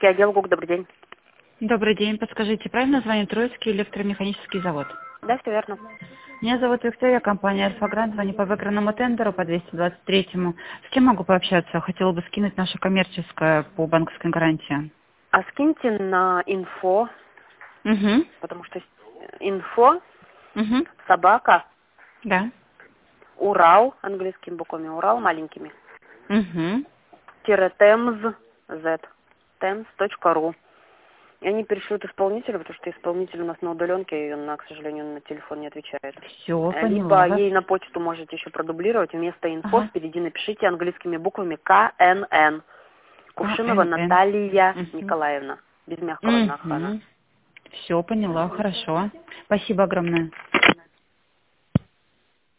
Отдел ГУК, добрый день. Добрый день. Подскажите, правильно название Троицкий электромеханический завод? Да, все верно. Меня зовут Виктория, компания «Альфа-Грант». Звоню по выигранному тендеру по 223-му. С кем могу пообщаться? Хотела бы скинуть наше коммерческое по банковской гарантии. А скиньте на инфо, Угу. потому что инфо, Угу. собака, Да. Урал, английскими буквами, Урал маленькими, Угу. _темз, z, tems.ru. И они перешлют исполнителю, потому что исполнитель у нас на удаленке, и она, к сожалению, на телефон не отвечает. Все, Либо поняла вас. ей на почту можете еще продублировать, вместо инфо Ага. впереди напишите английскими буквами КНН. Кувшинова КНН. Наталья Угу. Николаевна. Без мягкого на охрана. Угу. Все, поняла, хорошо. Спасибо огромное.